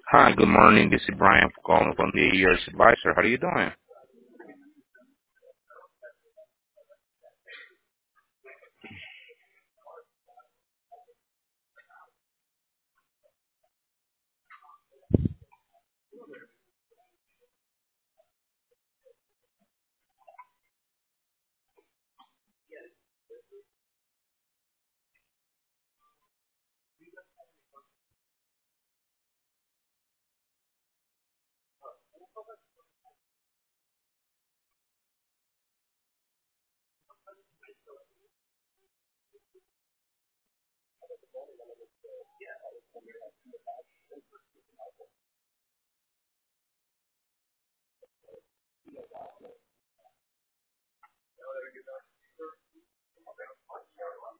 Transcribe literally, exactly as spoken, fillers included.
Hi, good morning. This is Brian calling from the Years Advisor. How are you doing?